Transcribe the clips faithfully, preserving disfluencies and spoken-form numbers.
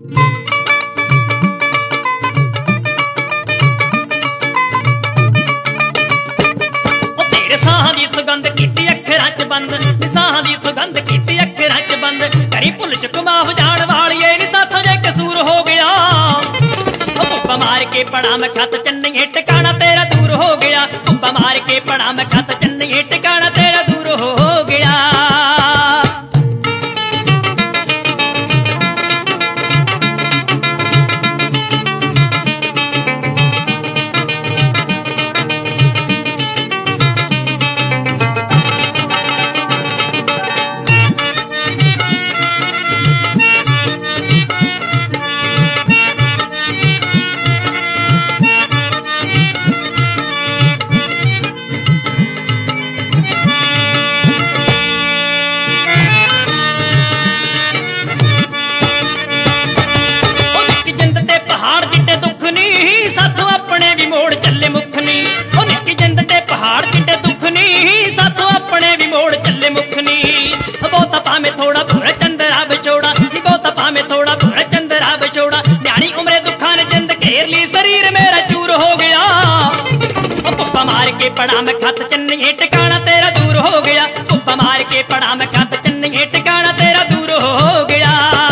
तेरे साह दी सुगंध कीती अखरां च बंद, साह दी सुगंध कीती अखरां च बंद, करी भुल चुक माफ जान वालिए नी साथों जे कसूर हो गया। भुब्बा मार के पड़ा मैं खत चन्नी टिकाना तेरा दूर हो गया, भुब्बा मार के पड़ा मैं खत चन्नी टिकाना तेरा दूर हो गया। में थोड़ा भुर चंदरा बिछोड़ा, बहुता पामे थोड़ा भुर चंदरा बिछोड़ा, न्याणी उम्रे दुखा ने जिंद घेर ली, शरीर मेरा चूर हो गया। भुब्बा मार के पड़ा मैं खत चन्नी टिकाना तेरा दूर हो गया, भुब्बा मार के पड़ा मैं खत चन्नी टिकाना तेरा दूर हो गया।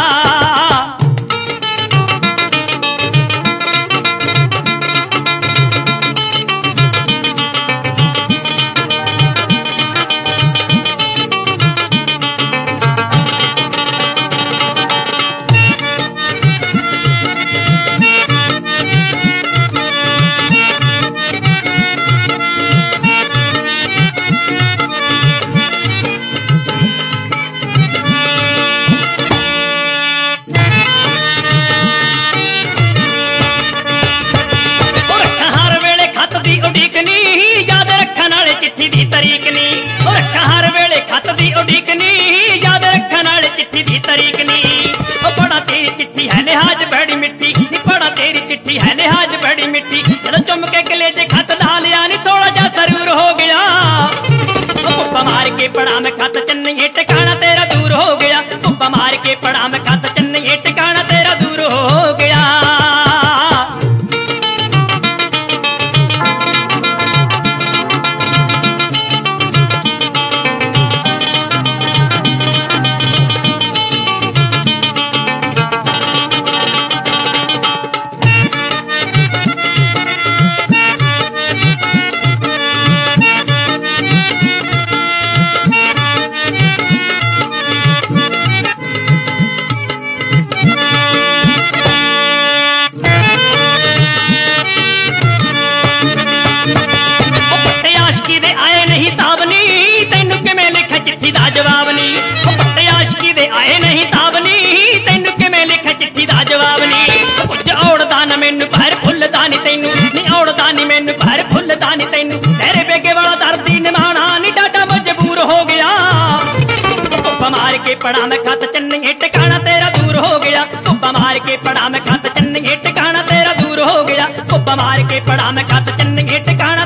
चिट्ठी दी तरीक नी और हर वेले खत दी उड़ीकनी, याद रखन वाले चिट्ठी दी तरीक नी। बड़ा तेरी चिट्ठी है लिहाज बड़ी मिट्टी, बड़ा तेरी चिट्ठी है लिहाज बड़ी मिट्टी, चलो चुम के कलेजे खत डालिया नी थोड़ा जा जरूर हो गया। भुब्बा मार के पड़ा मैं खत चन्नी टिकाना तेरा दूर हो गया, भुब्बा मार के पड़ा मैं खत चन्नी टिकाना तेरा दूर हो गया। चिट्ठी दा जवाब नी पट्टे आशकी दे आए नहीं ताबनी, तैनू किवें लिखा चिट्ठी दा जवाब नी। कुछ औड़दा ना मैनू भर फुल्लदा नी तैनू, नी औड़दा नी मैनू भर फुल्लदा नी तैनू, तेरे बेगे वाला दर्दी निभाना नी डाटा मजबूर हो गया। भुब्बा मार के पड़ा मैं खत चन्नी टिकाना तेरा दूर हो गया, भुब्बा मार के पड़ा मैं खत चन्नी टिकाना तेरा दूर हो गया, भुब्बा मार के पड़ा मैं खत चन्नी टिकाना